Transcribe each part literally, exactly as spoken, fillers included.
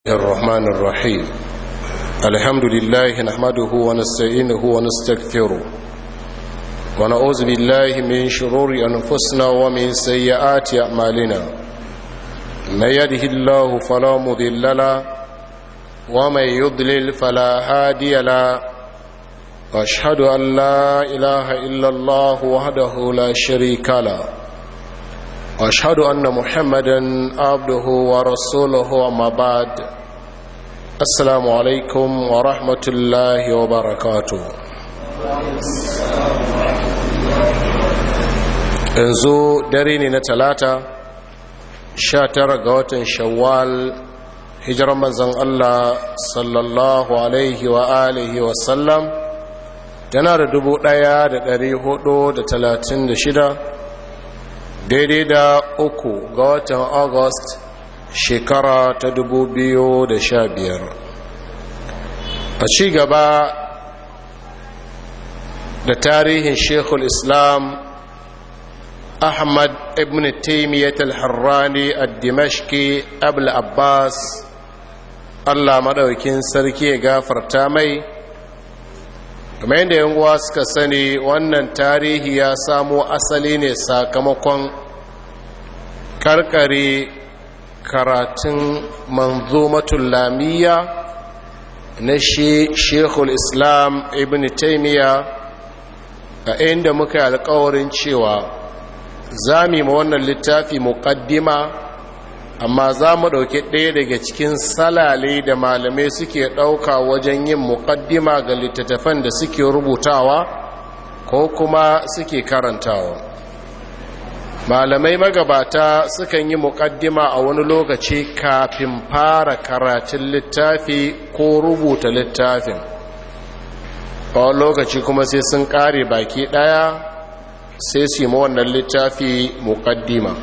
الرحمن الرحيم الحمد لله نحمده ونستعينه ونستغفره ونعوذ بالله من شرور أنفسنا ومن سيئات أعمالنا من يهده الله فلا مضل له ومن يضلل فلا هادي له وأشهد أن لا إله إلا الله وحده لا شريك له وأشهد أن محمدا عبده ورسوله أما بعد السلام عليكم ورحمة الله وبركاته yanzu dare ne na talata sha tara ga watan shawwal hijirar manzon Allah sallallahu alaihi wa alihi wa sallam tana da dubu ɗaya da ɗari hudu da talatin da shida daidai da uku ga watan august shekara ta dubu biyu da sha biyar a ci gaba da tarihin shekul islam ahmad ibn taimiyyat al-harrani al-dimashki abul abbas allah maɗaukin sarki ya gafarta mai kuma yadda yan uwa suka sani wannan tarihi ya samo asali ne sakamakon karkare karatun manzomatul lamiyya na shekul islam ibn taimiyya a inda muka yi alkawarin cewa za mu yi ma wannan littafi muƙaddima amma za mu ɗauki ɗaya daga cikin salale da malamai suke ɗauka wajen yin muƙaddima ga littattafan da suke rubutawa ko kuma suke karantawa malamai magabata sukan yi muƙaddima a wani lokaci kafin fara karatun littafi ko rubuta littafin a wani lokaci kuma sai sun ƙare baki ɗaya sai su yi ma wannan littafi muƙaddima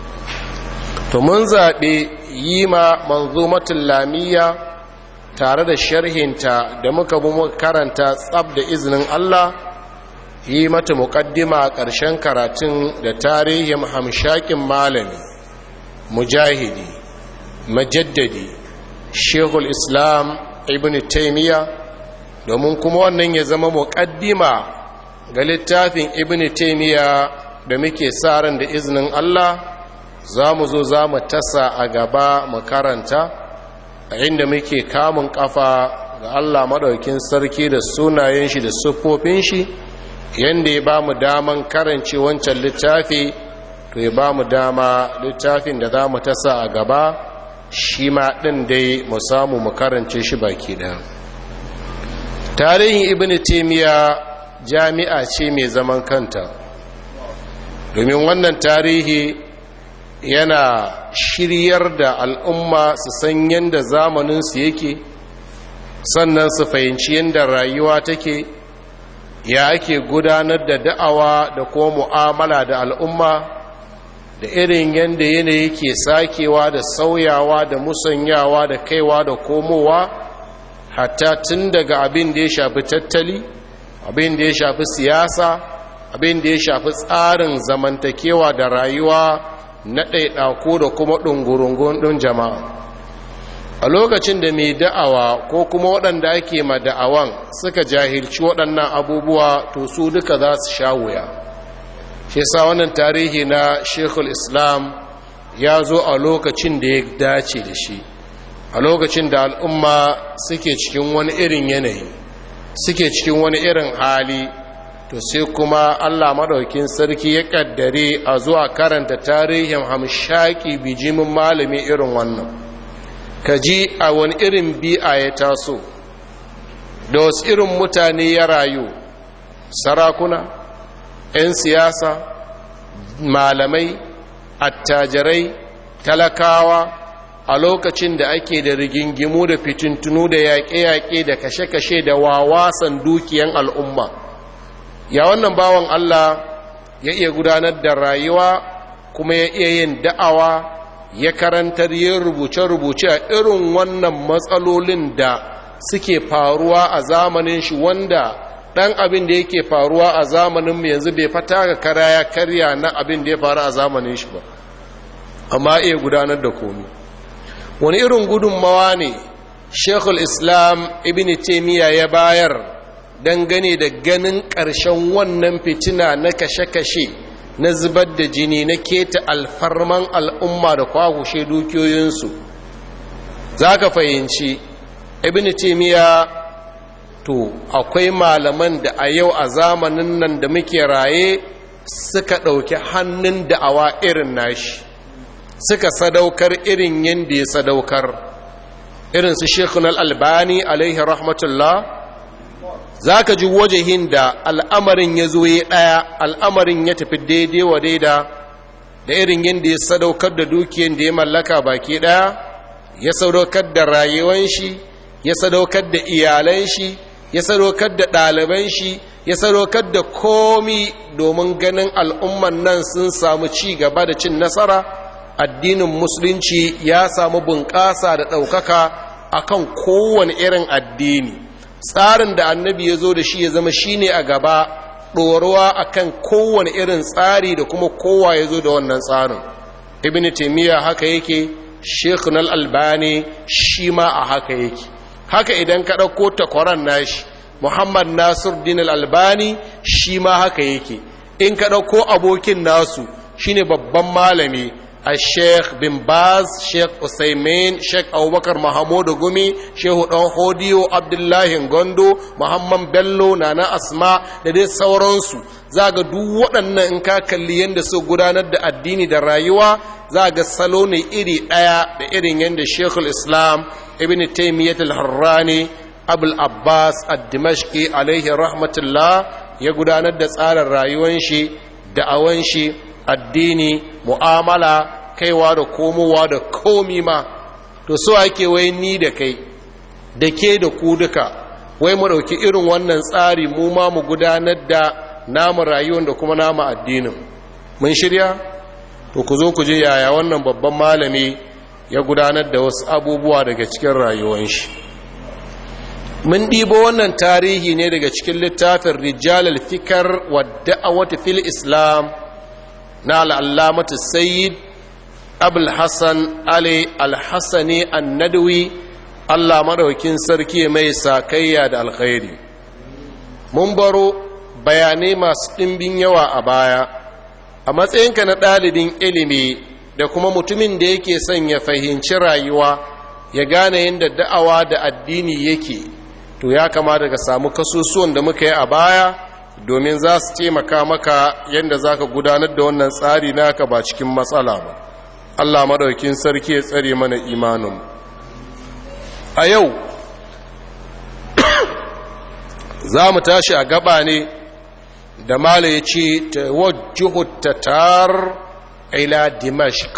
to mun zaɓe yi ma manzomatul lamiyya tare da sharhinta da muka bi muka karanta tsab da izinin Allah yi mata muƙaddima a ƙarshen karatun da tarihin hamshakin malami mujahidi majaddadi shehul islam ibn taimiyya domin kuma wannan ya zama muƙaddima ga littafin ibn taimiyya da muke sa ran da izinin Allah za mu zo za mu tasa a gaba mu karanta a inda muke kamun kafa ga Allah maɗaukin sarki da sunayen shi da siffofin shi yadda ya ba mu daman karance wancan littafi to ya ba mu dama littafin da za mu tasa a gaba shi ma ɗin dai mu samu mu karance shi baki ɗaya tarihin ibn taimiyya jami'a ce mai zaman kanta domin wannan tarihi yana shiryar da al'umma su san yadda zamaninsu yake sannan su fahimci yadda rayuwa take ya ake gudanar da da'awa da kuma mu'amala da al'umma da irin yadda yanayi ke sakewa da sauyawa da musanyawa da kaiwa da komowa hatta tun daga abin da ya shafi tattali abin da ya shafi siyasa abin da ya shafi tsarin zamantakewa da rayuwa na ɗaiɗako da kuma ɗungurungun ɗin jama'a a lokacin da mai da'awa ko kuma waɗanda ake ma da'awan suka jahilci waɗannan abubuwa to su duka za su sha wuya shi sa wannan tarihi na shekul islam ya zo a lokacin da ya dace da shi a lokacin da al'umma suke cikin wani irin yanayi suke cikin wani irin hali to sai kuma Allah madaukin sarki ya kaddare a zuwa karanta tarihin hamshaki bijimin malami irin wannan kaji a wani irin bi'a ya taso da wasu irin mutane ya rayu sarakuna 'yan siyasa malamai attajirai talakawa a lokacin da ake da rigingimu da fitintunu da yaƙe-yaƙe da kashe-kashe da wawasan dukiyan al'umma ya wannan bawan Allah ya iya gudanar da rayuwa kuma ya iya yin da'awa ya karantar yin rubuce-rubuce a irin wannan matsalolin da suke faruwa a zamanin shi wanda ɗan abin da yake faruwa a zamanin mu yanzu bai fata ga kara ya karya na abin da ya faru a zamanin shi ba amma iya gudanar da komi wani irin gudunmawa ne shekul islam ibn taimiyya ya bayar dangane da ganin ƙarshen wannan fitina na kashe-kashe na zubar da jini na keta alfarman al'umma da kwagushe dukiyoyinsu. Za ka fahimci ibn taimiyya to akwai malaman da a yau a zamanin nan da muke raye suka ɗauki hannun da'awa irin nashi, suka sadaukar irin yadda ya sadaukar, irin su Sheikhun Al-Albani alaihi rahmatullah. Za ka ji wajahin da al'amarin ya zo ya ɗaya, al'amarin ya tafi daidai wa daida, da irin yadda ya sadaukar da dukiyar da ya mallaka baki ɗaya, ya sadaukar da rayuwan shi, ya sadaukar da iyalan shi, ya sadaukar da ɗaliban shi, ya sadaukar da komi domin ganin al'umman nan sun samu ci gaba da cin nasara, addinin musulunci ya samu bunƙasa da ɗaukaka akan kowane irin addini. Tsarin da annabi ya zo da shi ya zama shi ne a gaba, ɗoruwa akan kowane irin tsari da kuma kowa ya zo da wannan tsarin. Ibn Taymiyyah haka yake, Sheikhun Al-Albani shi ma a haka yake. Haka idan ka ɗauko takwaran nashi Muhammad Nasiruddin Al-Albani shi ma haka yake. In ka ɗauko abokin nasu shine babban malami a Sheikh bin Baz, Sheikh Usaimin, Sheikh Abubakar Mahamudu Gumi, Shehu Dan Hodiyo, Abdullahi Gondo, Muhammad Bello, Nana Asma da dai sauransu. Za ga duk waɗannan in ka kalli yadda su gudanar da addini da rayuwa, za ga salo ne iri ɗaya da irin yadda Sheikhul Islam Ibn Taymiyyah Al-Harrani Abul Abbas Ad-Dimashqi alaihi rahmatullah ya gudanar da tsarin rayuwan shi, da'awan shi, addini, mu'amala, kaiwa da komowa da komi ma. To so ake wai ni da kai da ke da ku duka wai mu dauki irin wannan tsari mu ma mu gudanar da namu rayuwar da kuma namu addinin. Mun shirya? To ku zo ku je yaya wannan babban malami ya gudanar da wasu abubuwa daga cikin rayuwar shi. Mun ɗibo wannan tarihi ne daga cikin littafin Rijal al-Fikr wa Da'awat fil Islam na al'allamatu Sayyid Abul Hassan Ali Al-Hassani An-Nadwi, Allah maɗaukin sarki mai sakayya da alkhairi. Mun baro bayanai masu ɗimbin yawa a baya, a matsayinka na ɗalibin ilimi da kuma mutumin da yake son ya fahimci rayuwa, ya gane yadda da'awa da addini yake, to ya kamata ka samu kasusuwan da muka yi a baya domin za su taimaka maka yadda za ka gudanar da wannan tsari naka ba cikin matsala ba. Allah madaukin sarki ya tsare mana imanin. A yau za mu tashi a gaba ne da mala ya ce tawajjuhu tatar ila Dimashq.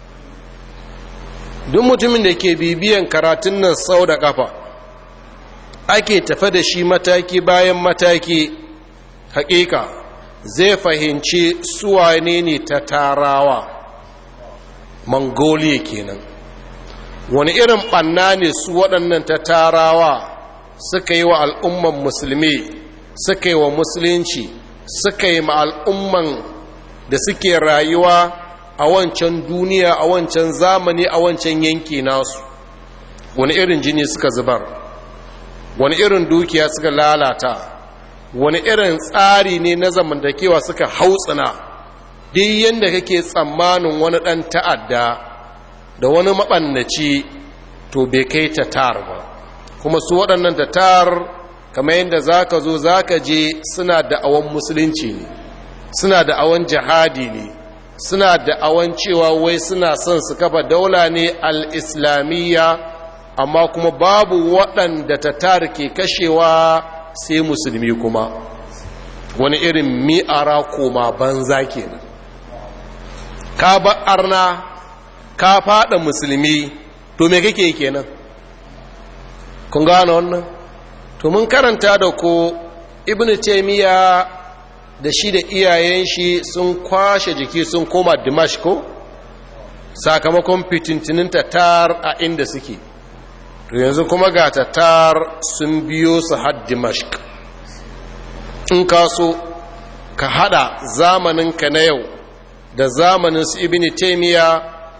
Duk mutumin da ke bibiyan karatun nan sau da kafa ake tafe da shi mataki bayan mataki, hakika zai fahimci suwane ne ta tarawa, Mongolia kenan. Wani irin ɓanna ne su waɗannan ta tarawa suka yi wa al'umman musulmi, suka yi wa musulunci, suka yi ma al'umman da suke rayuwa a wancan duniya, a wancan zamani, a wancan yanki nasu. Wani irin jini suka zubar, wani irin dukiya suka lalata, wani irin tsari ne na zamantakewa suka hautsina. Duk yadda kake tsammanin wani ɗan ta'adda da wani maɓannaci, to bai kai tatar ba. Kuma su waɗannan tatar kamar yadda za ka zo za ka je suna da'awan musulunci ne, suna da'awan jihadi ne, suna da'awan cewa wai suna son su kafa daula ne al-islamiyya, amma kuma babu waɗanda tatar ke kashewa sai musulmi. Kuma wani irin mi'ara koma banza kenan. Ka ba arna ka fada musulmi, to me kake kenan? Kun gane wannan? To mun karanta da ko Ibn Taymiyyah da shi da iyayen shi sun kwashe jiki sun koma Dimashq ko sakamakon fitintinin tatar a inda suke. To yanzu kuma ga tatar sun biyo su har Dimashq. In ka so ka hada zamaninka na yau da zamanin su Ibn Taymiyyah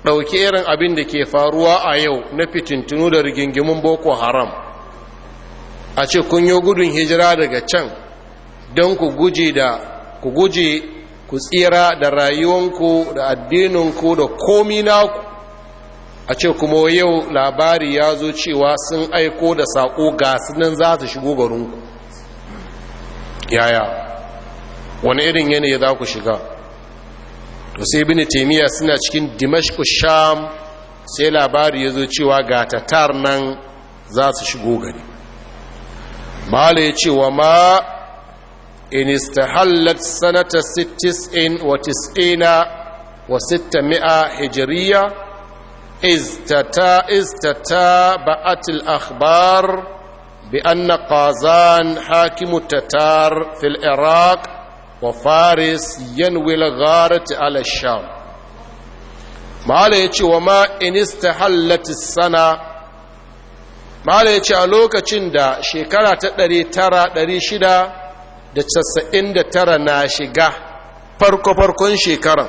ɗauki irin abin da ke faruwa a yau na fitintunu da rigingimun boko haram, a ce kun yi gudun hijira daga can don ku guje da ku guje ku tsira da rayuwanku da addininku da komi naku, a ce kuma yau labari ya zo cewa sun aiko da saƙo ga sunan za su shigo garinku. Yaya wani irin yanayi za ku shiga? To sai ibn taymiya suna cikin dimashq sham, sai labari ya zo cewa ga tatar nan za su shigo gari. mala ya ce wa ma in istahallat sanata sittin wa tis'ina wa sittami'a hijriya iztata iztata ba'atil akhbar bi anna qazan hakimu tatar fil iraq wa faris yanwi al-gharat ala sham. mala ya ce wa ma in istahallat sana, mala ya ce a lokacin da shekara ta ɗari tara ɗari shida da casa'in da tara na shiga farko-farkon shekaran,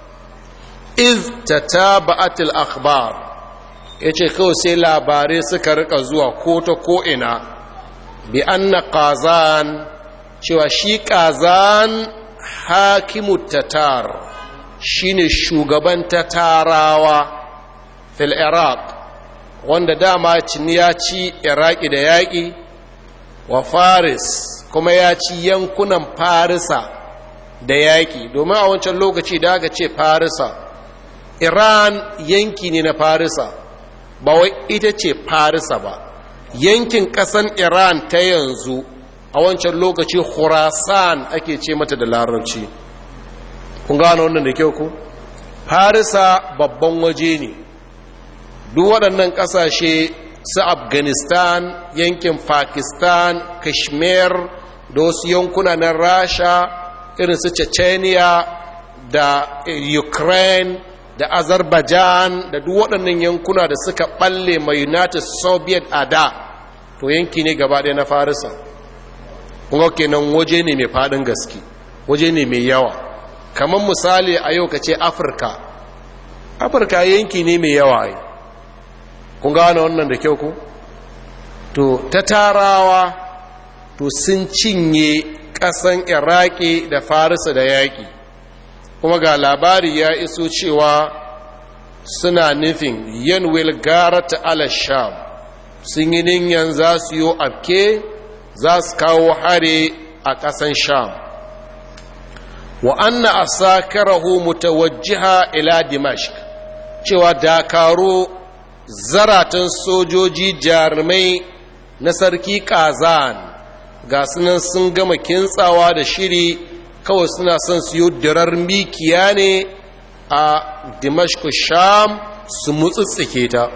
iz ta taba'atul akhbar, ya ce kawai sai labarai suka rika zuwa ko ta ko'ina bi anna qazan, cewa shi qazan hakimu tatar shine shugaban tatarawa fil iraq, wanda dama cini ya ci iraki da yaƙi, wa faris kuma ya ci yankunan farisa da yaƙi, domin a wancan lokaci da aka ce farisa, iran yanki ne na farisa, ba wai ita ce farisa ba. Yankin ƙasan iran ta yanzu a wancan lokaci khurasan ake ce mata da larabci. Kun gano wannan da kyau ku? Farisa babban waje ne. Duk waɗannan ƙasashe su Afghanistan, yankin Pakistan, Kashmir da wasu yankuna na Rasha irin su Chechnya da Ukraine da Azerbaijan da duk waɗannan yankuna da suka ɓalle mai United Soviet a da, to yanki ne gaba ɗaya na Farisa. Kuma kenan waje ne mai faɗin gaske, waje ne mai yawa. Kamar misali a yau ka ce Afirka, Afirka yanki ne mai yawa ai. Kun gane wannan da kyau ku? To ta tarawa to sun cinye ƙasan Iraki da Farisa da yaƙi, kuma ga labari ya iso cewa suna nufin yanwil garata ala sham, sun yi niyan za su yi afke, za su kawo hare a ƙasan sham. Wa anna asakarahu mutawajjiha ila dimashq, cewa dakaro zaratan sojoji jarumai na sarki Kazan ga sunan sun gama kintsawa da shiri, kawai suna son su yi dirar mikiya ne a Dimashq Sham su mutsitsike ta.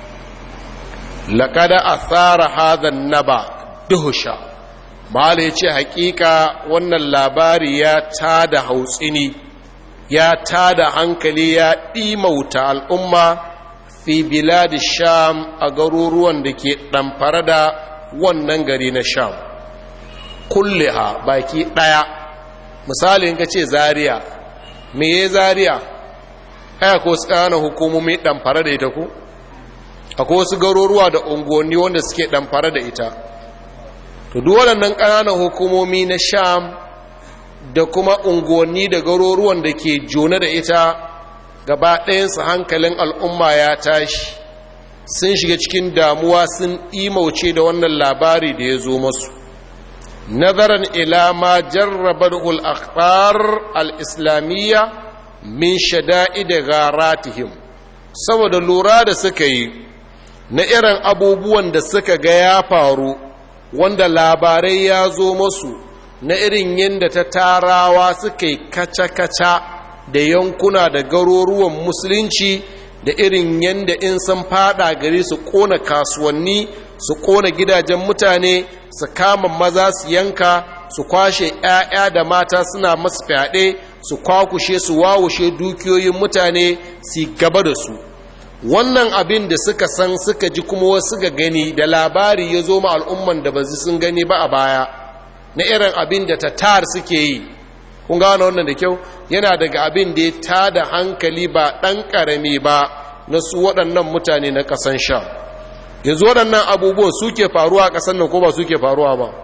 Laqad athara hadha an-naba duhusha, mala yace hakika wannan labari ya tada hautsini, ya tada hankali, ya ɗimauta al'umma fi biladi sham, a garuruwan da ke ɗamfara da wannan gari na sham kulliha baki ɗaya. Misali in ka ce Zaria, me ya Zaria? Aya ko su ƙananan hukumomi ɗamfara da ita ku? Akwai wasu garuruwa da unguwanni wanda suke ɗamfara da ita. To duk waɗannan ƙananan hukumomi na sham da kuma unguwanni da garuruwan da ke jona da ita, gaba ɗayansu hankalin al'umma ya tashi, sun shiga cikin damuwa, sun imauce da wannan labari da ya zo masu. Nazaran ila ma jarrabar al'akhbar al'islamiyya min shada'i da garatihim, saboda lura da suka yi na irin abubuwan da suka ga ya faru, wanda labarai ya zo masu na irin yadda ta tarawa suka yi kaca-kaca da yankuna da garuruwan musulunci, da irin yadda in sun fada gari su kona kasuwanni, su kona gidajen mutane, su kama maza su yanka, su kwashe 'ya'ya da mata suna masu fyaɗe, su kwakushe su wawushe dukiyoyin mutane, su gaba da su. Wannan abin da suka san suka ji kuma wasu ga gani da labari ya zo ma al'umman da ba sun gani ba a baya, na irin abin da tatar suke yi, kun gano wannan da kyau, yana daga abin da ya tada hankali ba ɗan ƙarami ba na su waɗannan mutane na ƙasan sha. Yanzu waɗannan abubuwan suke faruwa a ƙasan nan ko ba suke faruwa ba,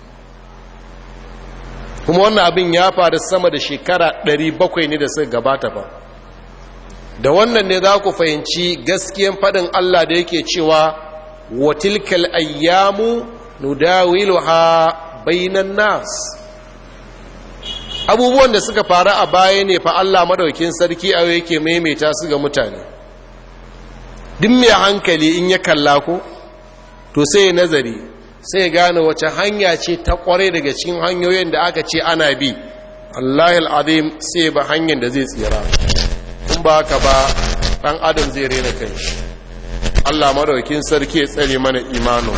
kuma wannan abin ya faru sama da shekara ɗari bakwai ne da suka gabata ba. Da wannan ne za ku fahimci gaskiyan faɗin Allah da yake cewa wa tilkal ayyamu nudawiluha bainan nas. Abubuwan da suka faru a baya ne fa Allah madaukin sarki a yake maimaita su ga mutane. Duk mai hankali in ya kalla ko to sai ya nazari, sai ya gane wace hanya ce ta kware daga cikin hanyoyin da aka ce ana bi. Allahul azim, sai ba hanyar da zai tsira. In ba haka ba dan adam zai rena kanshi. Allah madaukin sarki ya tsare mana imanu.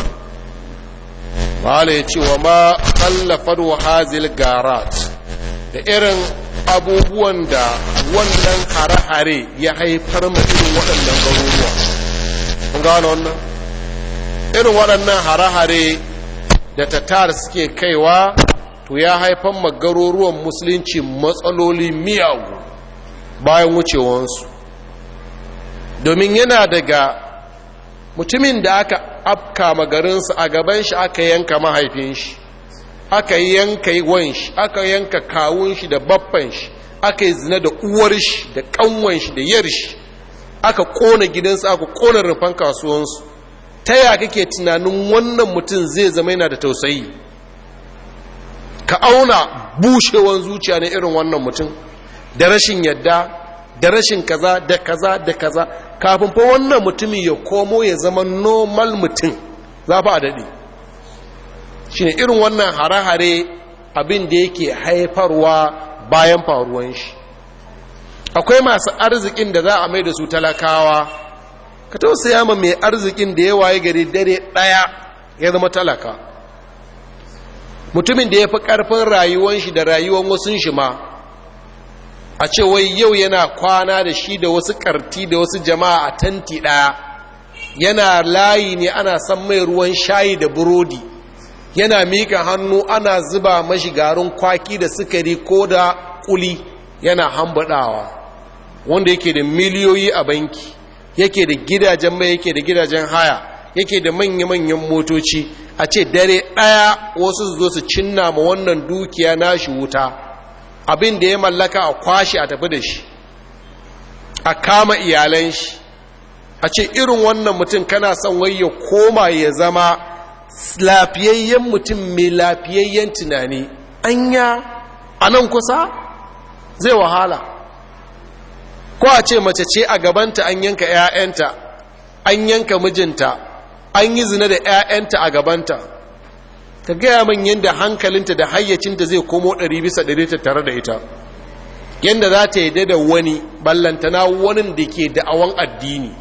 Wala ya ce wa ma khallafat wa hazil garat, da irin abubuwan da wannan hare-hare ya haifar ma irin waɗannan garuruwa. Kun gano wannan? Irin waɗannan hare-hare da tatar suke kaiwa to ya haifar ma garuruwan musulunci matsaloli miyagu bayan wucewansu. Domin yana daga mutumin da aka afka magarinsa a gaban shi aka yanka mahaifin shi, aka yanka wan shi, aka yanka kawun shi da baffan shi, aka yi zina da uwar shi da kanwan shi da yar shi, aka kona gidansu, aka kona rufan kasuwansu. Ta ya kake tunanin wannan mutum zai zama yana da tausayi? Ka auna bushewan zuciya na irin wannan mutum da rashin yadda da rashin kaza da kaza da kaza, kafin fa wannan mutumin ya komo ya zama normal mutum za fa a daɗe. Shi ne irin wannan hare-hare abin da yake haifarwa bayan faruwan shi. Akwai masu arzikin da za a mai da su talakawa, ka tausaya ma mai arzikin da ya waye gari dare ɗaya ya zama talaka. Mutumin da ya fi ƙarfin rayuwan shi da rayuwan wasun shi ma, a ce wai yau yana kwana da shi da wasu ƙarti da wasu jama'a a tanti ɗaya, yana layi ne ana san mai ruwan shayi da burodi, yana mika hannu ana zuba mashi garin kwaki da sukari ko da kuli yana hambaɗawa, wanda yake da miliyoyi a banki, yake da gidajen mai, yake da gidajen haya, yake da manya-manyan motoci. A ce dare ɗaya wasu su zo su cinna ma wannan dukiya nashi wuta, abin da ya mallaka a kwashe a tafi da shi, a kama iyalan shi. A ce irin wannan mutum kana son wai ya koma ya zama lafiyayyen mutum mai lafiyayyen tunani, anya a nan kusa zai wahala. Ko a ce mace ce a gabanta an yanka 'ya'yanta, an yanka mijinta, an yi zina da 'ya'yanta a gabanta, ka gaya min yadda hankalinta da hayyacinta zai komo ɗari bisa ɗari ta tare da ita, yadda za ta yi da wani ballantana wani da ke da'awan addini.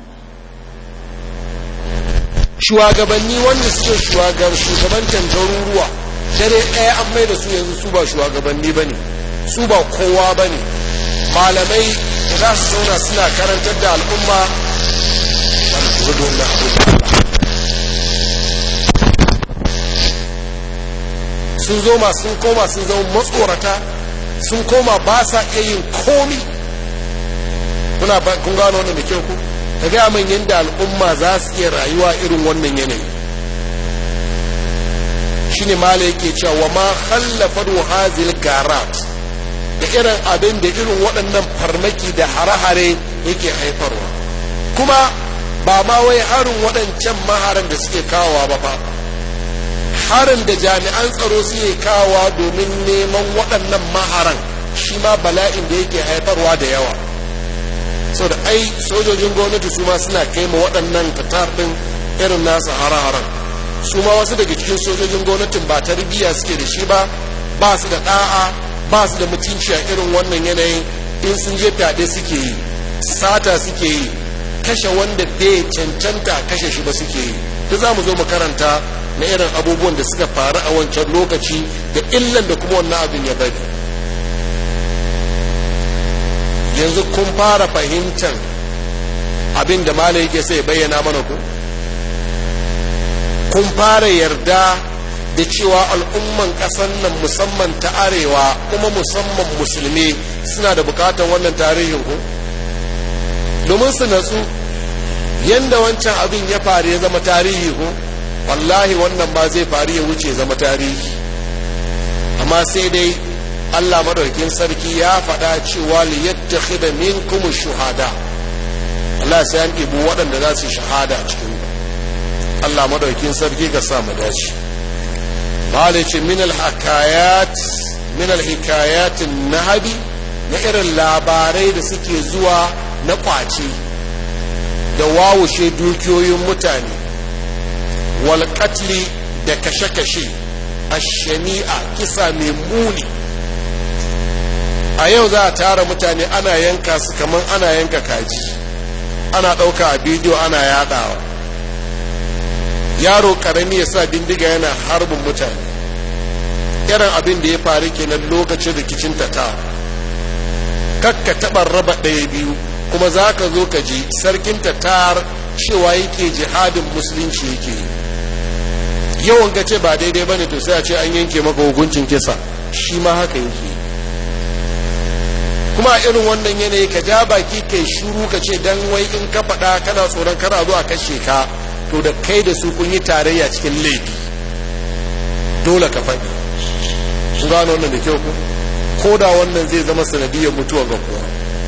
Shugabanni wanda suke shugabantan garuruwa dare ɗaya an mai da su yanzu su ba shugabanni ba ne, su ba kowa ba ne. Malamai da za su zauna suna karantar da al'umma, sun zo ma sun koma sun zama matsorata, sun koma ba sa iya yin komi. Kuna kun gano wannan da kyau ku? Ka gaya min yadda al'umma za su iya rayuwa irin wannan yanayi. Shi ne mala yake cewa wa ma khallafar hazil garat, da irin abin da irin waɗannan farmaki da hare-hare yake haifarwa. Kuma ba ma wai harin waɗancan maharan da suke kawowa ba fa, harin da jami'an tsaro suke kawowa domin neman waɗannan maharan shi ma bala'in da yake haifarwa da yawa. Sau da ai sojojin gwamnati su ma suna kai ma waɗannan tatar ɗin irin nasa hare-haren. Su ma wasu daga cikin sojojin gwamnatin ba tarbiyya suke da shi ba, ba su da ɗa'a, ba su da mutunci a irin wannan yanayin. In sun je fyaɗe suke yi, sata suke yi, kashe wanda bai cancanta kashe shi ba suke yi. Ta za mu zo mu karanta na irin abubuwan da suka faru a wancan lokaci da illan da kuma wannan abin ya bari. Yanzu kun fara fahimtar abin da malai yake sai bayyana mana ku? Kun fara yarda da cewa al'umman ƙasar nan musamman ta arewa kuma musamman musulmi suna da bukatar wannan tarihin ku domin su natsu yanda wancan abin ya faru ya zama tarihi ku wallahi wannan ba zai faru ya wuce zama tarihi amma sai dai Allah madaukakin sarki ya faɗa cewa li yattakhidha minkum shuhada Allah sai an ibu waɗanda za su shahada a cikin Allah madaukakin sarki ka sa mu dace malice min al-hakayat min al-hikayat an-nahabi na irin labarai da suke zuwa na kwace da wawushe dukiyoyin mutane wal qatli da kashe-kashe ash-shani'a kisa mai muni a yau za a tara mutane ana yanka su kaman ana yanka kaji ana ɗauka a bidiyo ana yaɗawa yaro ƙarami ya sa bindiga yana harbin mutane irin abin da ya faru kenan lokacin rikicin ta kakka taɓa raba ɗaya biyu kuma za ka zo ka ji sarkin tatar cewa yake jihadin musulunci yake yawan ka ce ba daidai ba ne to sai a ce an yanke maka hukuncin kisa shi ma haka yake kuma irin wannan yanayi ka ja baki kai shuru ka ce dan wai in ka faɗa kana tsoron kana zo a kashe ka to da kai da su kun yi tarayya cikin laifi dole ka faɗi kun gano wannan da kyau ku ko da wannan zai zama sanadiyar mutuwa ga kowa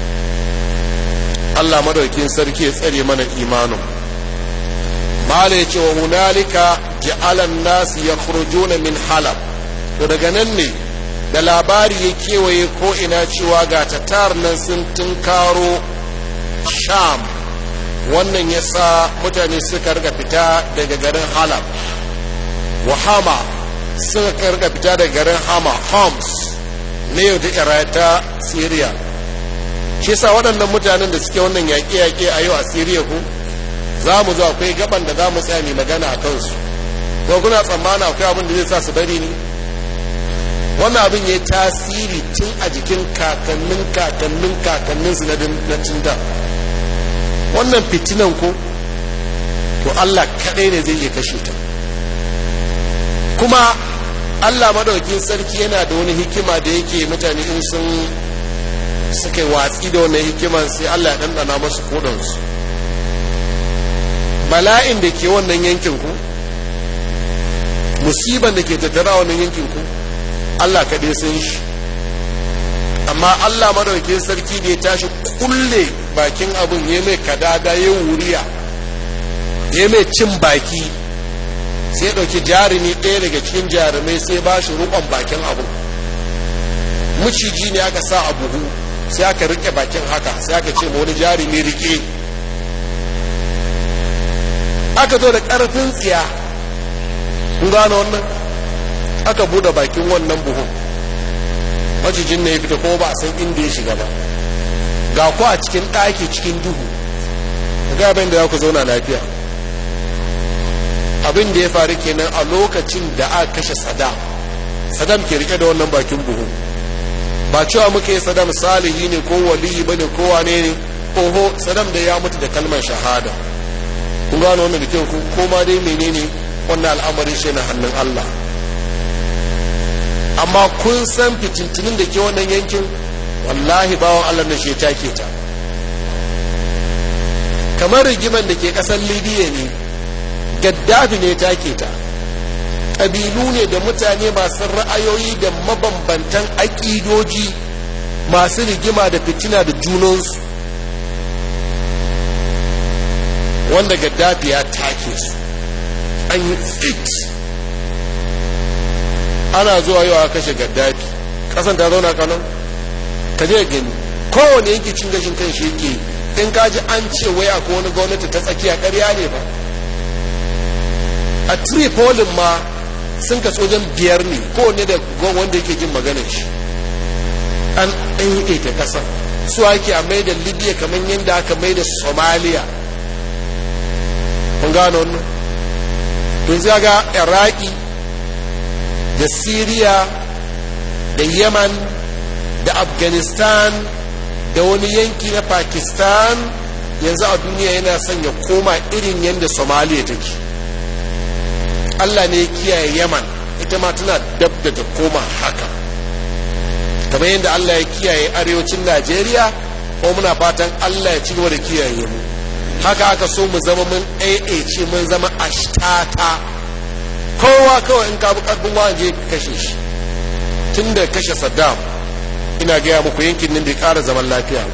Allah madaukakin sarki ya tsare mana imanin mala ya ce wa hunalika ja'alan nas yakhrujuna min halab to daga nan ne da labari ya kewaye ko ina cewa ga tatar nan sun tunkaro sham wannan ya sa mutane suka rika fita daga garin halab wa hama suka rika fita daga garin hama homs na yau da irata syria shi sa waɗannan mutanen da suke wannan yaƙe-yaƙe a yau a syria ku za mu zo akwai gaban da za mu tsaya mai magana a kansu ko kuna tsammana akwai abin da zai sa su bari ne wannan abin ya yi tasiri tun a jikin kakannin kakannin kakanninsu na cin da wannan fitinan ko to Allah kaɗai ne zai iya kashe ta kuma Allah madaukakin sarki yana da wani hikima da yake mutane in sun suka watsi da wani hikiman sai Allah ya ɗanɗana masu kodansu bala'in da ke wannan yankin ku musiban da ke tattara wannan yankin ku Allah kaɗai sun shi amma Allah madaukakin sarki da ya tashi kulle bakin abin ya mai kadada ya wuriya ya mai cin baki sai ya ɗauki jarumi ɗaya daga cikin jarumai sai ba shi rukon bakin abu maciji ne aka sa a buhu sai aka rike bakin haka sai aka ce ma wani jarumi rike aka zo da ƙarfin tsiya kun gano wannan aka bude bakin wannan buhun macijin ne ya fita ko ba a san inda ya shiga ba ga ku a cikin ɗaki cikin duhu ga abin da za ku zauna lafiya abin da ya faru kenan a lokacin da aka kashe Saddam Saddam ke rike da wannan bakin buhu ba cewa muke Saddam salihi ne ko waliyi bane ko wane ne oho Saddam da ya mutu da kalmar shahada kun gano wannan da kyau ku ko ma dai menene wannan al'amarin shi na hannun Allah amma kun san fitintinin da ke wannan yankin wallahi bawon Allah na shi take ta kamar rigiman da ke kasar Libya ne Gaddafi ne take ta ƙabilu ne da mutane masu ra'ayoyi da mabambantan aƙidoji masu rigima da fitina da junansu wanda Gaddafi ya take su an yi tsit ana zuwa yau a kashe Gaddafi ƙasan ta zauna kanan ka je gani kowane yanki cin gashin kan shi yake in kaji an ce wai akwai wani gwamnati ta tsakiya ƙarya ne ba a Tripolin ma sun kaso wajen biyar ne kowane da wanda yake jin maganar shi an ɗaya ta ƙasa su ake a mai da Libya kamar yadda aka mai da Somalia kun gano wannan tun zai ga Iraki da Syria da Yemen da Afghanistan da wani yanki na Pakistan yanzu a duniya yana son ya koma irin yadda Somalia take Allah ne ya kiyaye Yaman ita ma tana dab da ta koma haka, kamar yadda Allah ya kiyaye arewacin Najeriya, ko muna fatan Allah ya ci gaba da kiyaye mu. Haka aka so mu zama mun ɗaiɗaice, mun zama ashtata, kowa kawai in ka bi ƙarfin waje ka kashe shi. Tun da kashe Saddam, ina gaya muku yankin nan bai ƙara zaman lafiya.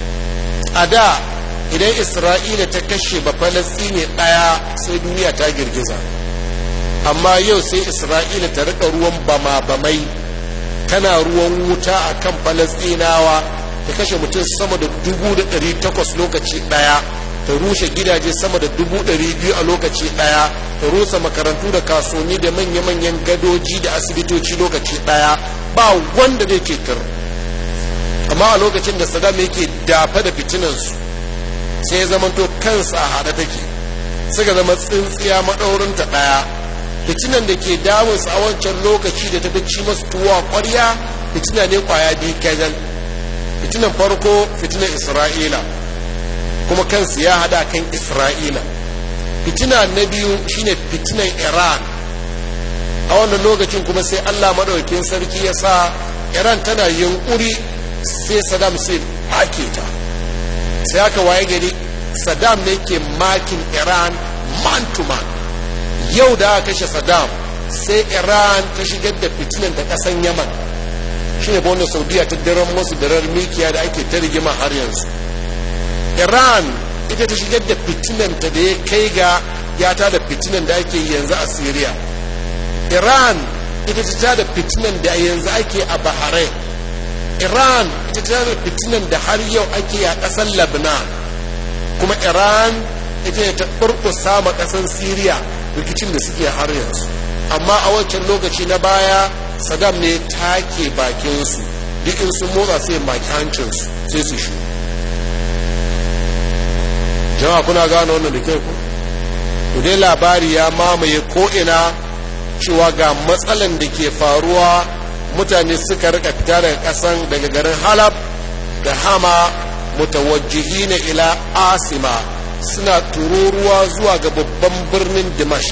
A da idan Isra'ila ta kashe ba Falastine ɗaya sai duniya ta girgiza, amma yau sai Isra'ila ta riƙa ruwan bama-bamai, tana ruwan wuta a kan Falastinawa, ta kashe mutum sama da dubu da ɗari takwas lokaci ɗaya, ta rushe gidaje sama da dubu ɗari biyu a lokaci ɗaya, ta rusa makarantu da kasuwanni da manya-manyan gadoji da asibitoci lokaci ɗaya, ba wanda zai ce tur. Amma a lokacin da Saddam yake dafa da fitinansu, sai ya zamanto kansa a haɗe take, suka zama tsintsiya maɗaurinta ɗaya. Fitinan da ke damunsu a wancan lokaci da ta fi ci masu tuwa ƙwarya, fitina ne ƙwaya biyu kazan. Fitinan farko fitinan Isra'ila, kuma kansu ya hada kan Isra'ila. Fitina na biyu shine fitinan Iran. A wannan lokacin kuma sai Allah madaukakin sarki ya sa Iran tana yunkuri, sai Saddam sai ake ta. Sai aka waye gari Saddam ne ke makin Iran man to man. Yau da aka kashe Saddam, sai Iran ta shigar da fitinan da kasan Yaman. Shine ba wannan Saudiya ta daren masu darar mikiya da ake ta rigima har yanzu. Iran ita ta shigar da fitinanta da ya kai ga ya ta da fitinan da ake yanzu a Syria. Iran ita ta ta da fitinan da yanzu ake a Bahrain. Iran ita ta da fitinan da har yau ake a ƙasar Lebanon. Kuma Iran ita ta ɓurƙusa ma ƙasar Syria rikicin da suke har yanzu. Amma a wancan lokaci na baya Saddam ne take bakinsu, duk in sun motsa sai maki hancinsu sai su shi. Jama'a kuna gano wannan da kyau ku? To dai labari ya mamaye ko'ina cewa ga matsalan da ke faruwa, mutane suka rika fita daga ƙasan daga garin Halab da Hama mutawajjihina ila Asima, suna tururuwa zuwa ga babban birnin Dimashq,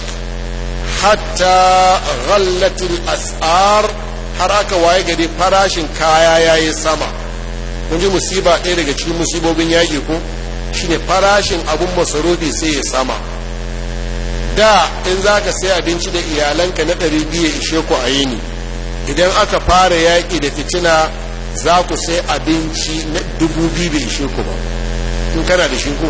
hatta ghallatil as'ar, har aka waye gari farashin kaya yayi sama. Kun ji musiba ɗaya daga cikin musibobin yaƙi ko shine farashin abun masarufi sai ya sama. Da in zaka sai abinci da iyalanka na ɗari biyu ya ishe ku a yini, idan aka fara yaƙi da fitina za ku sai abinci na dubu biyu bai ishe ku ba in kana da shi ko.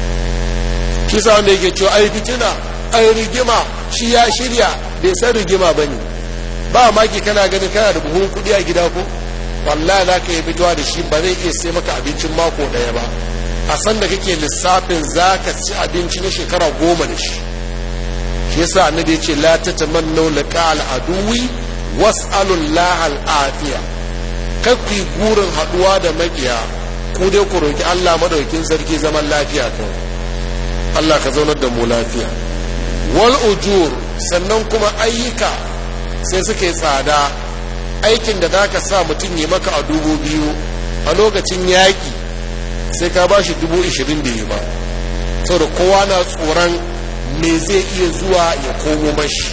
Kisa wanda yake cewa ai fitina ai rigima, shi ya shirya bai san rigima ba ne. Ba maki kana ganin kana da buhun kuɗi a gida ko, wallahi za ka yi fitowa da shi ba zai iya sai maka abincin mako ɗaya ba. A san da kake lissafin za ka ci abinci na shekara goma da shi. Shi yasa annabi ya ce la tatamannu liqa al-aduwi was'alu Allah al-afiya. Kakki gurin haduwa da makiya, ku dai ku roki Allah madaukin sarki zaman lafiya kawai. Allah ka zaunar da mu lafiya. Wal ujur, sannan kuma ayyuka sai suka yi tsada. Aikin da zaka sa mutum ya maka a dubu biyu a lokacin yaƙi sai ka ba shi dubu ishirin da yi ba, saboda kowa na tsoron me zai iya zuwa ya komo mashi.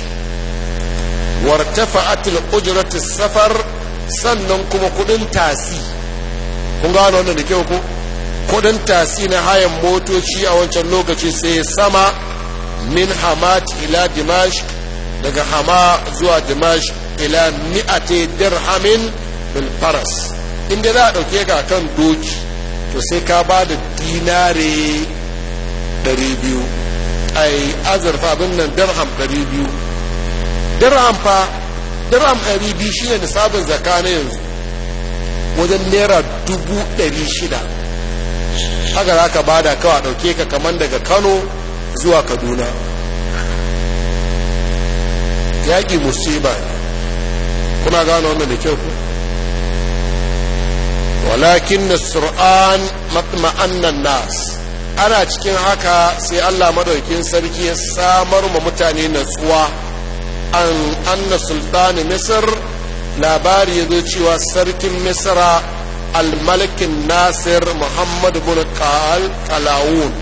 Wartafa'atul ujratis safar, sannan kuma kudin tasi. Kun gano wannan da kyau ko? Kudin tasi na hayan motoci a wancan lokaci sai sama, min Hamat ila Dimashq, daga Hama zuwa Dimashq ila mi'ati dirhamin bil faras. Inda za a dauke ka kan doki to sai ka ba da dinare ɗari biyu, ai azurfa abin nan dirham ɗari biyu. Dirham fa, dirham ɗari biyu shine nisabin zaka na yanzu, wajen naira dubu ɗari shida. Haka za ka bada kawai ɗauke ka kaman daga Kano zuwa Kaduna. Yaƙi musiba, kuna gano wannan da kyau ku? Walakin na sur'an matma'annan nas, ana cikin haka sai Allah madaukin sarki ya samar ma mutane natsuwa. An anna sultani Misr, labari ya zo cewa sarkin Misra al-malikin Nasir Muhammad bin Qalawun,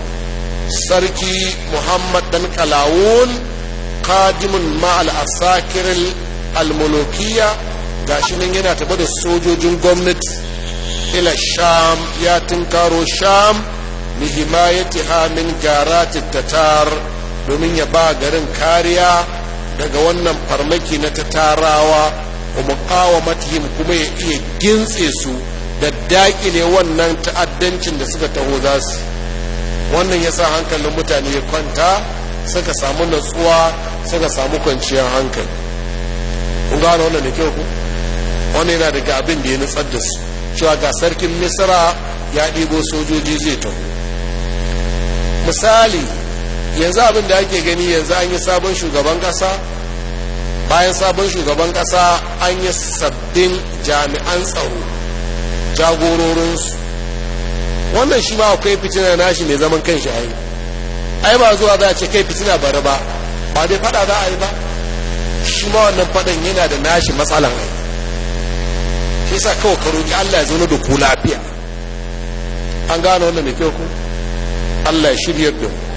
sarki Muhammad dan Qalawun, qadimun ma al-asakir almulukiya gashi nan yana taɓa da sojojin gwamnati ila sham ya tunkaro sham lihimayatiha min garatit tatar domin ya ba garin kariya daga wannan farmaki na tatarawa wa muqawamatihim kuma ya iya gintse su da daƙile wannan ta'addancin da suka taho za su. Wannan yasa hankalin mutane ya kwanta, suka samu natsuwa, suka samu kwanciyar hankali. Kun gano wannan da kyau ku? Wannan yana daga abin da ya nutsar da su, cewa ga sarkin Misra ya ɗibo sojoji zai taho. Misali, yanzu abin da ake gani yanzu an yi sabon shugaban ƙasa, bayan sabon shugaban ƙasa an yi sabbin jami'an tsaro, jagororinsu. Wannan shi ma akwai fitina nashi mai zaman kan shi ai ai ba zuwa za a ce kai fitina bari ba ba dai fada za a yi ba, shi ma wannan fadan yana da nashi matsalan ai. Shi sa kawai ka roki Allah ya zo da ku lafiya. An gano wannan da kyau ku? Allah ya shiryar da mu.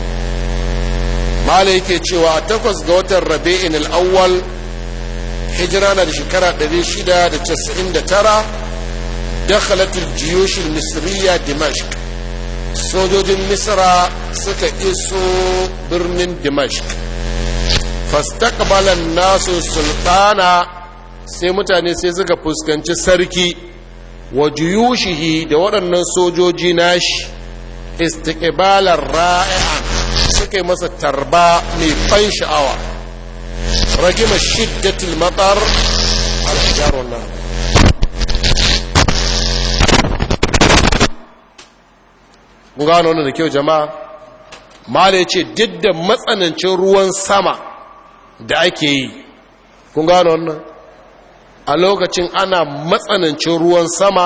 Mala yake cewa takwas ga watan Rabi'in al-Awwal hijira na da shekara ɗari shida da casa'in da tara dakhalat al-jiyush al-misriya Dimashq. Sojojin Misra suka iso birnin Dimashq. Fastaqbala an-nasu sultana, sai mutane sai suka fuskanci sarki wa jiyushihi da waɗannan sojoji nashi istiqbalar ra'i'an, suka yi masa tarba mai ban sha'awa. Ragima shiddatul matar al-hijarun nan. Kun gano wannan da kyau jama'a? Mala yace duk da matsanancin ruwan sama da ake yi, kun gano wannan? A lokacin ana matsanancin ruwan sama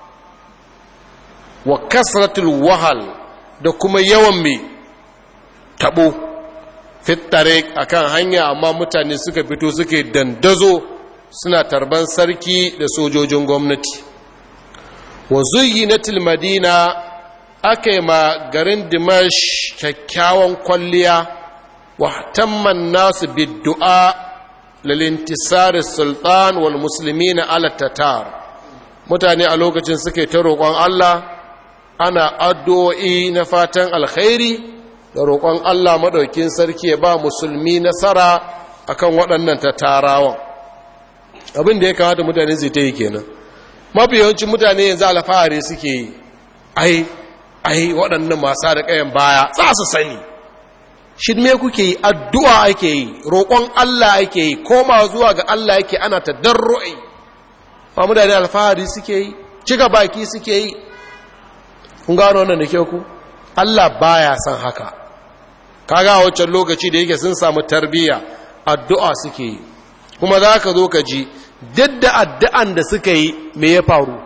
wa kasratul wahal da kuma yawan mai tabo fitare akan hanya, amma mutane suka fito suke dandazo suna tarban sarki da sojojin gwamnati. Wa zuyyinatil madina, aka yi ma garin Dimash kyakkyawan kwalliya. Wa tamman nasu biddu'a lilintisar sultan wal muslimina ala tatar, mutane a lokacin suke ta roƙon Allah, ana addu'o'i na fatan alkhairi da roƙon Allah maɗaukin sarki ya ba musulmi nasara akan waɗannan tatarawan. Abin da ya kamata mutane zai ta yi kenan. Mafi yawancin mutane yanzu alfahari suke yi, ai ai waɗannan masu da ƙayan baya za su sani. Shin me kuke yi? Addu'a ake yi, roƙon Allah ake yi, koma zuwa ga Allah yake, ana ta darro'i. Ba mutane alfahari suke yi, cika baki suke yi. Kun gano wannan da kyau ku? Allah baya san haka. Kaga a wancan lokaci da yake sun samu tarbiyya, addu'a suke yi. Kuma za ka zo ka ji, duk da addu'an da suka yi me ya faru?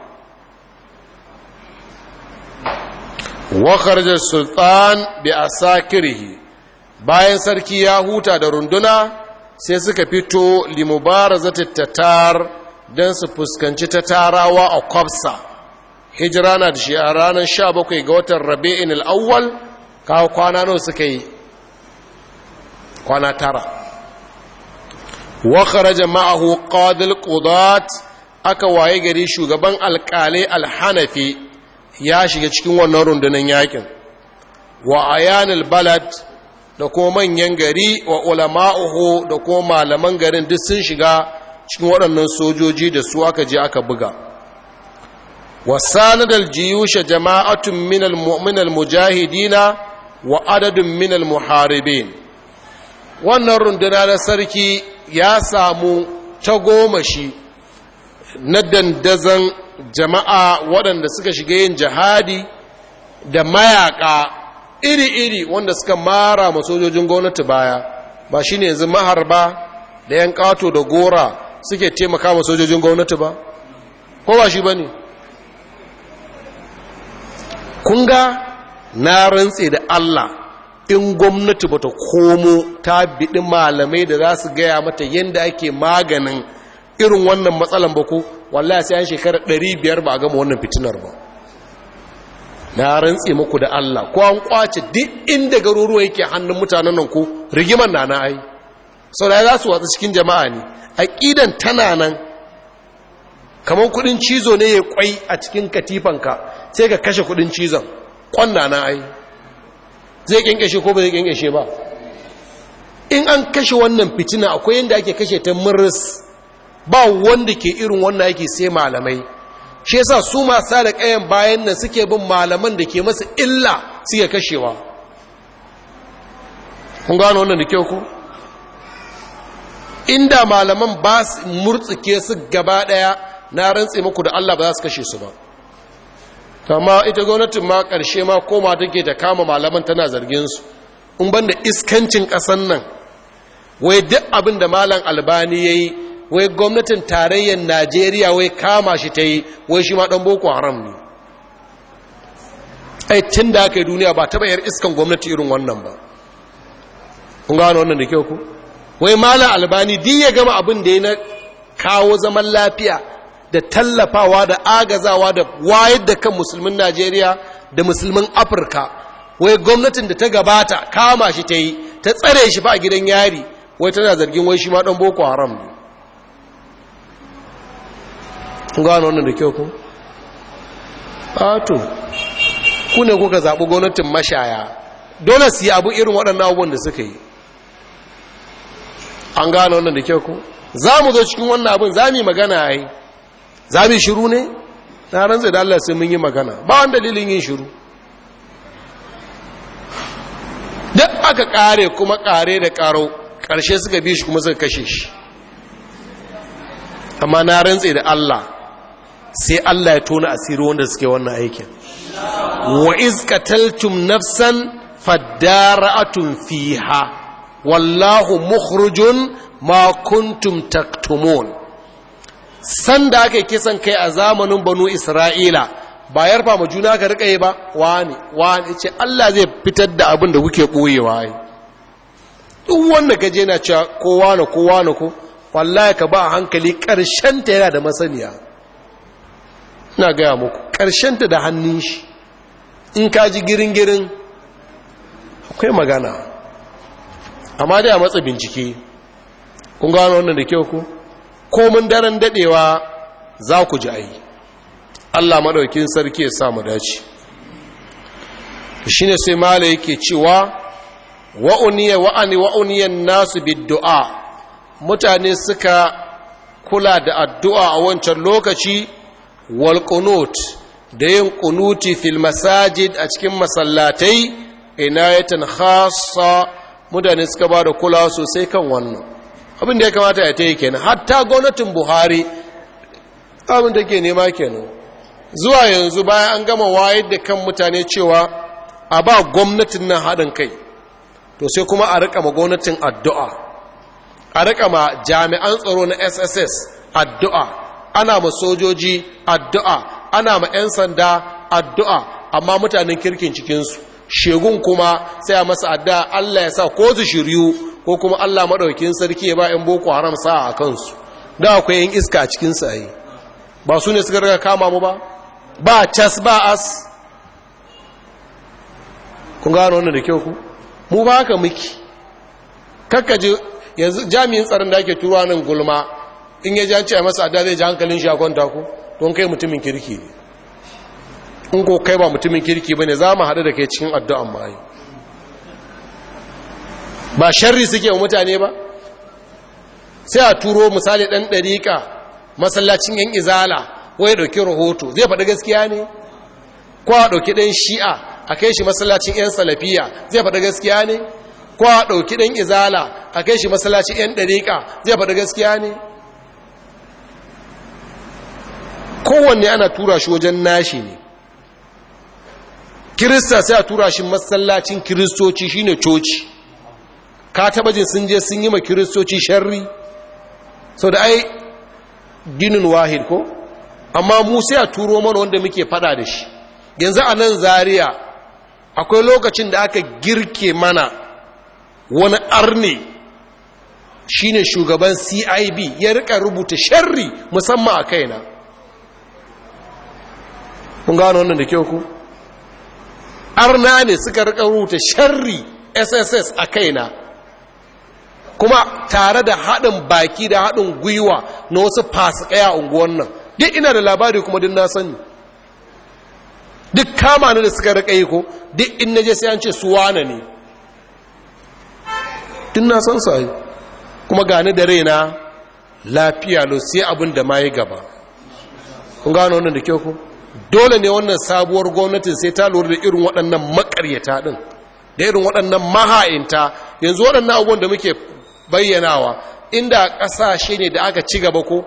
Wa kharaja sultan bi asakirihi, bayan sarki ya huta da runduna sai suka fito limubarazati tatar don su fuskanci tatarawa a kwafsa. Hijira na da shi a ranar sha bakwai ga watan Rabi'in al-Awwal. Kawo kwana nawa suka yi? Kwana tara. Wa kharaja ma'ahu qadil qudat, aka waye gari shugaban alƙalai al-Hanafi ya shiga cikin wannan rundunar yakin. Wa ayanil balad, da kuma manyan gari, wa ulama'uhu, da kuma malaman garin duk sun shiga cikin waɗannan sojoji da su aka je aka buga. Wa sanadal jiyusha jama'atun minal mu'minal mujahidina wa adadun minal muharibin. Wannan runduna na sarki ya samu tagomashi na dandazon jama'a waɗanda suka shiga yin jihadi da mayaka iri-iri wanda suka mara ma sojojin gwamnati baya. Ba shi ne yanzu maharba da yan ƙato da gora suke taimaka ma sojojin gwamnati ba? Ko ba shi ba ne? Kunga na rantse da Allah, in gwamnati ba ta komo ta biɗi malamai da za su gaya mata yadda ake maganin irin wannan matsalan ba ko, wallahi sai an shekarar ɗari biyar ba a gama wannan fitinar ba. Na rantse muku da Allah, ko an kwace duk inda garuruwa yake hannun mutanen nan ko rigiman na na ai. Sau da za su watsa cikin jama'a ne, aƙidan tana nan kamar kudin cizo ne ya kwai a cikin katifanka sai ka kashe kudin cizon kwanna na ai zai kyankyashe ko ba zai kyankyashe ba in an kashe wannan fitina akwai yadda ake kashe ta muris ba wanda ke irin wannan yake sai malamai shi yasa su masu da kayan bayan nan suke bin malaman da ke masa illa suke kashewa kun gano wannan da kyau ku inda malaman ba su murtsuke su gaba daya na rantse muku da Allah ba za su kashe su ba amma ita gwamnatin ma ƙarshe ma koma take ta kama malaman tana zargin su in banda iskancin ƙasan nan wai duk abin da malam albani yayi wai gwamnatin tarayyar Najeriya wai kama shi ta yi wai shi ma dan boko haram ne ai tun da aka yi duniya ba taɓa yar iskan gwamnati irin wannan ba kun gano wannan da kyau ku wai malam albani din ya gama abin da ya na kawo zaman lafiya da tallafawa da agazawa da wayar da kan musulmin Najeriya da musulmin Afirka wai gwamnatin da ta gabata kama shi ta yi ta tsare shi ba a gidan yari wai tana zargin wai shi ma dan boko haram ne kun gano wannan da kyau ku ato ku ne kuka zaɓi gwamnatin mashaya dole su yi abu irin waɗannan abubuwan da suka yi an gano wannan da kyau ku za mu zo cikin wannan abin za mu yi magana ya yi za mu yi shiru ne na ranzai da Allah sai mun yi magana ba wani dalilin yin shiru duk aka kare kuma kare da karo karshe suka bi shi kuma suka kashe shi amma na rantsai da Allah sai Allah ya tona asiri wanda suke wannan aikin wa iz qataltum nafsan fadara'atun fiha wallahu mukhrujun ma kuntum taktumun sanda aka kisan kai a zamanin banu Isra'ila ba yarfa ma juna ka rika yi ba wani wani ce Allah zai fitar da abin da kuke boyewa yi duk wanda ka je na cewa kowa na kowa na ko wallahi ka ba hankali karshen ta yana da masaniya ina gaya muku karshen ta da hannun shi in ka ji girin girin akwai magana amma dai a matsa bincike kun gano wannan da kyau ku komin daren dadewa za ku ji ayi Allah madaukin sarki ya sa mu dace shine sai mala yake cewa wa'uniya wa'ani wa'uniyan nasu biddu'a mutane suka kula da addu'a a wancan lokaci wal qunut da yin qunuti fil masajid a cikin masallatai inayatan khassa mutane suka ba da kulawa sosai kan wannan abin da ya kamata ya tayi kenan hatta gwamnatin Buhari abin da ke nema kenan zuwa yanzu bayan an gama wayar da kan mutane cewa a ba gwamnatin nan haɗin kai to sai kuma a rika ma gwamnatin addu'a a rika ma jami'an tsaro na S S S addu'a ana ma sojoji addu'a ana ma 'yan sanda addu'a amma mutanen kirkin cikinsu shegun kuma sai a masa addu'a Allah ya sa ko su shiryu ko kuma Allah maɗaukin sarki ya ba 'yan boko haram sa a kansu da akwai 'yan iska a cikinsu a yi ba su ne suka riga kama mu ba ba cas ba as kun gano wannan da kyau ku mu ba haka miki kakkaji yanzu jami'in tsaron da ake turuwa nan gulma in ya janci a masa adda zai ji hankalin shi a kwanta ku don kai mutumin kirki ne in ko kai ba mutumin kirki ba ne za mu haɗu da kai cikin addu'an ma yi ba sharri suke wa mutane ba sai a turo misali ɗan ɗariƙa masallacin yan izala wai ɗauki rahoto zai faɗi gaskiya ne ko a ɗauki ɗan shi'a a kai shi masallacin yan salafiya zai faɗi gaskiya ne ko a ɗauki ɗan izala a kai shi masallacin yan ɗariƙa zai faɗi gaskiya ne kowanne ana tura shi wajen nashi ne kirista sai a tura shi masallacin kiristoci shine coci ka taba jin sun je sun yi ma kiristoci sharri sau da ai dinin wahid ko amma mu sai a turo mana wanda muke fada da shi yanzu a nan Zaria akwai lokacin da aka girke mana wani arne shine shugaban C I B ya rika rubuta sharri musamman a kaina kun gano wannan da kyau ku arna ne suka rika rubuta sharri S S S a kaina kuma tare da haɗin baki da haɗin gwiwa na wasu fasikai a unguwan nan. Duk ina da labari kuma duk na sani, duk kama ne da suka rika yi ko duk in naje sai an ce su wane ne, duk na san su ai, kuma gani da raina lafiya lo sai abin da ma yi gaba. Kun gano wannan da kyau ku? Dole ne wannan sabuwar gwamnatin sai ta lura da irin waɗannan makaryata ɗin da irin waɗannan maha'inta. Yanzu waɗannan abubuwan da muke bayyanawa inda ƙasashe ne da aka ci gaba ko,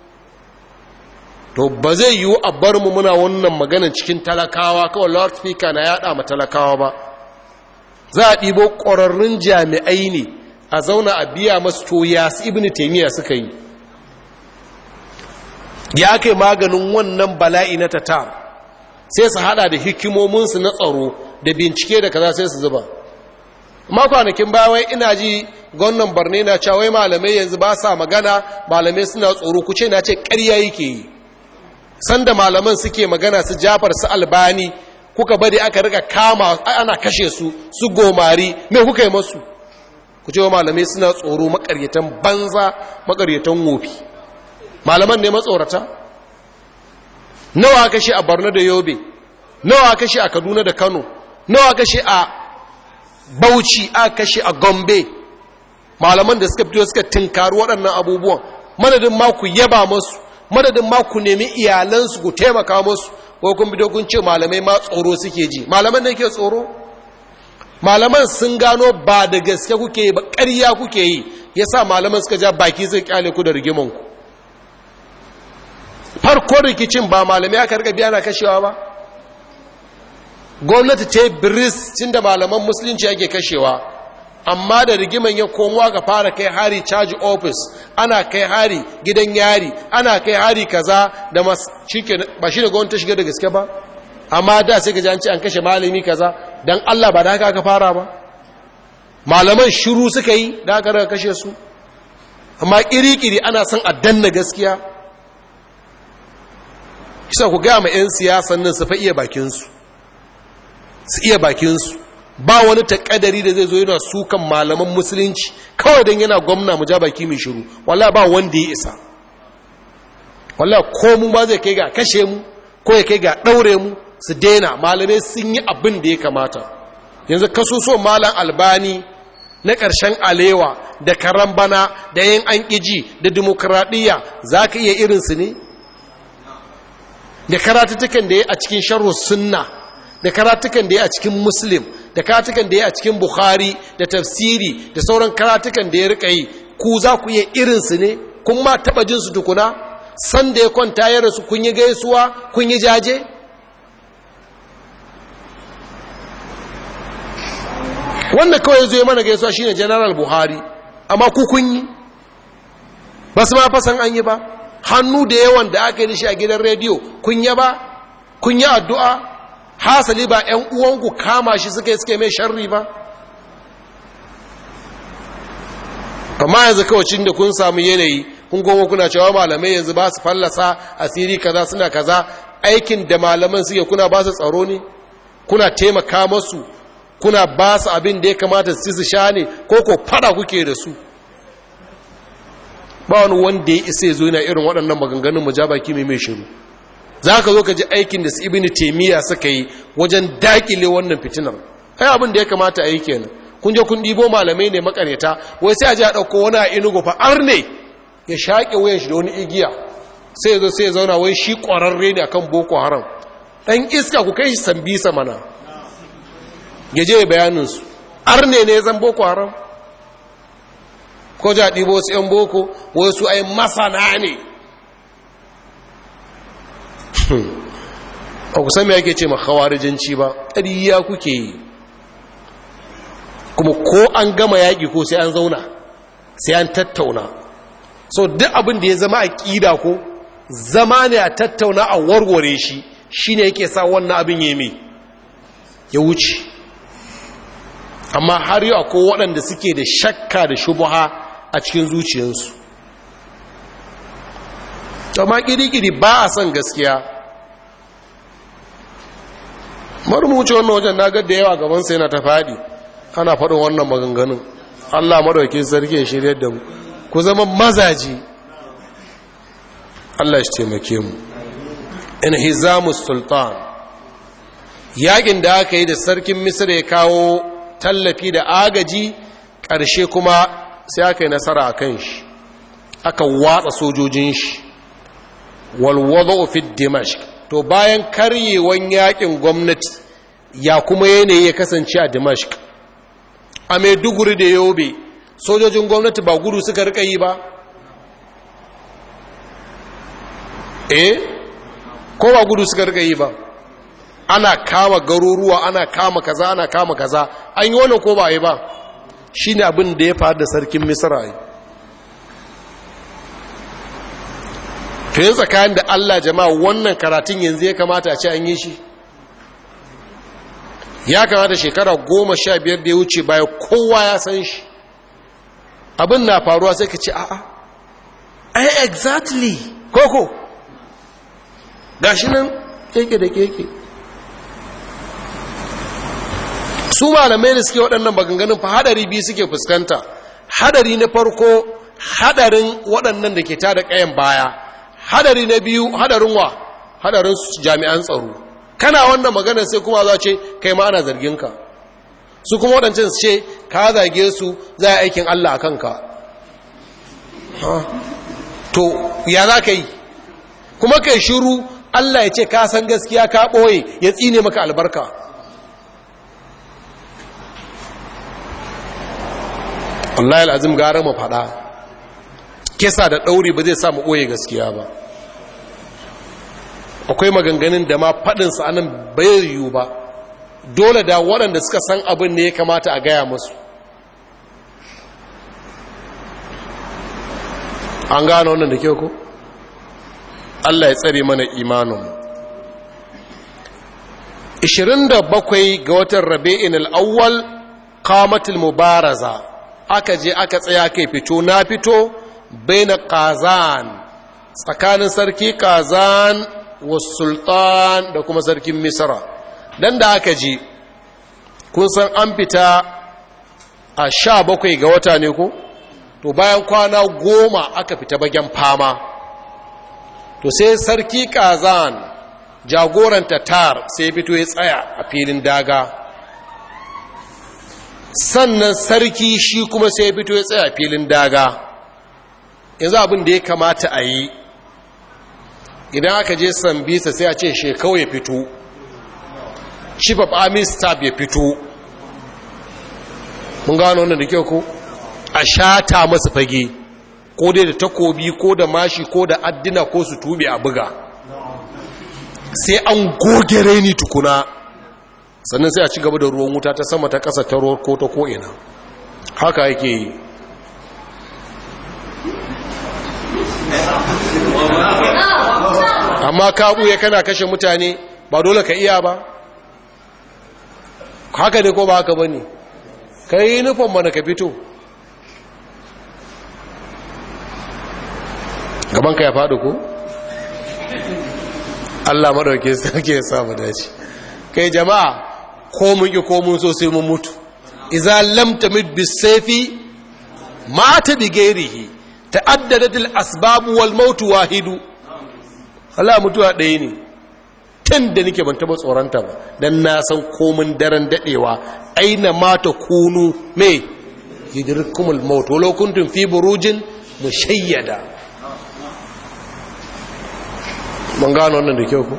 to ba zai yiwu a bar mu muna wannan maganin cikin talakawa kawai lord speaker na yaɗa ma talakawa ba. Za a ɗibo ƙwararrun jami'ai ne a zauna a biya masu toya su ibn taimiyya suka yi, ya kai maganin wannan bala'i na tatar, sai su hada da hikimominsu na tsaro da bincike da kaza sai su zuba. amma kwanakin baya ina ji gwamnan Borno na cewa wai malamai yanzu ba sa magana, malamai suna tsoro. ku ce na ce ƙarya yake yi. Sanda malaman suke magana su Jafar su Albani kuka bari aka rika kama ana kashe su su Gomari, me kuka yi masu? ku ce wa malamai suna tsoro, makaryatan banza makaryatan wofi. Malaman ne matsorata? Nawa kashe a Borno da Yobe, nawa kashe a Kaduna da Kano, nawa kashe a Bauchi, a kashe a Gombe. Malaman da suka fito suka tinkaru waɗannan abubuwan, madadin ma ku yaba masu, madadin ma ku nemi iyalansu ku taimaka masu, ko kun bi kun ce malamai ma tsoro suke ji. Malaman ne ke tsoro? Malaman sun gano ba da gaske kuke yi ba, ƙarya kuke yi, yasa malaman suka ja baki zai kyale ku da rigimanku. Farkon rikicin ba malamai aka rika biya na kashewa ba? Gwamnati ta biris cin da malaman musulunci ake kashewa, amma da rigiman ya komowa ga fara kai hari charge office, ana kai hari gidan yari, ana kai hari kaza da mas shike ba shi da gwamnati ta shiga da gaske ba. Amma da sai ka ji an ce an kashe malami kaza, dan Allah ba da haka aka fara ba. Malaman shiru suka yi da aka rika kashe su, amma kiri-kiri ana son a danna gaskiya. Kisa ku gaya ma 'yan siyasan nan su fa iya bakinsu, su iya bakinsu. Ba wani takadari da zai zo yana sukan malaman musulunci kawai don yana gwamna mu ja baki mai shiru. Wallah ba wanda ya isa. Wallah ko mu ba zai kai ga kashe mu ko ya kai ga ɗaure mu, su daina. Malamai sun yi abin da ya kamata. Yanzu kasuso malam Albani na ƙarshen alewa da karambana da yin an ƙiji da dimokuraɗiyya za ka iya irinsu ne? Da karatutukan da ya a cikin sharhu sunna, da karatukan da ya a cikin muslim, da karatukan da ya a cikin bukhari da tafsiri da sauran karatukan da ya rika yi, ku za ku iya irinsu ne? Kun ma taɓa jinsu tukuna? San da ya kwanta ya rasu kun yi gaisuwa, kun yi jaje? Wanda kawai zai mana gaisuwa shine General Buhari, amma ku kun yi? Ba su ma fasan an yi ba. Hannu da yawan da aka yi shi a gidan rediyo kun yi ba? Kun yi addu'a? Hasali ba ‘yan uwanku kama shi suka yi suke mai sharri ba? Amma yanzu kawacin da kun samu yanayi, kun goma kuna cewa malamai yanzu ba su fallasa asiri kaza suna kaza, aikin da malaman suke kuna ba su tsaro ne? Kuna taimaka masu, kuna ba su abin da ya kamata su su sha ne, ko ko fada kuke da su? Ba wani wanda ya isa zo yana irin waɗannan maganganun mujabaki mai mai shiru. Za ka zo ka ji aikin da su ibini taimiyya suka yi wajen daƙile wannan fitinar. Ai abin da ya kamata a yi kenan. Kun je kun ɗibo malamai ne makareta, wai sai a ji a ɗauko wani a inugu fa'ar ne ya shaƙe wuyan shi da wani igiya, sai ya zo sai ya zauna wai shi ƙwararre ne akan Boko Haram. Ɗan iska ku kai shi Sambisa mana, ya je bayaninsu. Arne ne zan Boko Haram? Ko ja ɗibo wasu ‘yan boko wasu ai masana ne. A kusan mai ake ce ma khawarijanci ba, ƙariya kuke yi. Kuma ko an gama yaƙi ko sai an zauna, sai an tattauna. So duk abin da ya zama a ƙida ko zama ne a tattauna a warware shi, shi ne yake sa wannan abin ya mai ya wuce. Amma har yau akwai waɗanda suke da shakka da shubuha a cikin zuciyarsu. Amma ƙiri-ƙiri ba a son gaskiya. Marmuci wannan wajen na da yawa gabansa yana ta faɗi, ana faɗin wannan maganganun. Allah madaukin sarki ya shiryar da mu ku zama mazaji Allah shi taimake mu inhizamus sultan yakin da aka yi da sarkin Misra ya kawo tallafi da agaji ƙarshe kuma sai aka yi nasara a kan shi aka watsa sojojin shi walwado fi dimashq to bayan karyewan yakin gwamnati ya kuma yanayi ya kasance a dimashq a maiduguri da yobe sojojin gwamnati ba gudu suka rika yi ba eh ko ba gudu suka rika yi ba ana kama garuruwa ana kama kaza ana kama kaza an yi wannan ko ba yi ba shine abin da ya faru da sarkin misra yi to yin tsakanin da Allah jama'a wannan karatun yanzu ya kamata a ce an yi shi ya kamata shekara goma sha biyar da ya wuce baya kowa ya san shi abin na faruwa sai ka ce a'a ai exactly koko gashi nan keke da keke su malamai da suke waɗannan maganganun fa hadari biyu suke fuskanta hadari na farko hadarin waɗannan da ke tada ƙayan baya hadari na biyu hadarin wa hadarin jami'an tsaro kana wannan magana sai kuma za ce kai ma ana zarginka su kuma waɗancan su ce ka zage su za a aikin Allah a kanka to ya za ka yi kuma kai shiru Allah ya ce ka san gaskiya ka ɓoye ya tsine maka albarka Allah al'azim gara mu faɗa kisa da ɗauri ba zai samu ɓoye gaskiya ba akwai maganganun da ma faɗinsa anan bai yiwu ba dole da waɗanda suka san abin ne ya kamata a gaya musu an gano wannan da kyau ko Allah ya tsare mana imanin ishirin da bakwai ga watan rabi'in al-awwal qamatul mubaraza aka je aka tsaya kai fito na fito baina qazan tsakanin sarki qazan wa sultan da kuma sarkin misra dan da aka je kun san an fita a sha bakwai ga wata ne ko to bayan kwana goma aka fita bagen fama to sai sarki kazan jagoran tatar sai fito ya tsaya a filin daga sannan sarki shi kuma sai fito ya tsaya a filin daga yanzu abin da ya kamata a yi idan aka je sambisa sai a ce shekau ya fito chief of army staff ya fito mun gano wannan da kyau ko a shata masa fage ko dai da takobi ko da mashi ko da addina ko su tube a buga sai an goge raini tukuna sannan sai a ci gaba da ruwan wuta ta sama ta ƙasa ta ruwa ko ta ko'ina haka yake yi amma ka buye kana kashe mutane ba dole ka iya ba haka ne ko ba haka ba ne ka yi nufin mana ka fito gabanka ya faɗi ko? Allah maɗauke sarki ya samu dace kai jama'a ko mun ƙi ko mun so sai mun mutu iza lam tamid bisayfi mata bi ghairihi ta'addadat al asbab wal maut wahidu Allah mutuwa ɗaya ne tun da nake ban taɓa tsoronta ba dan na san komin daren daɗewa aina mata kunu me yidrikumul maut walau kuntum fi burujin mushayyada mun gano wannan da kyau ku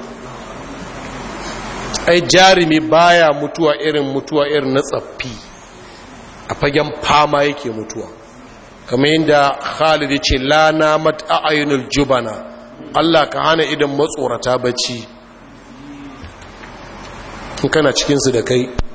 ai jarumi baya mutuwa irin mutuwa irin na tsaffi a fagen fama yake mutuwa kamar yadda Khalid ya ce la namat a'yunul jubana Allah ka hana idan matsorata bacci in kana cikin su da kai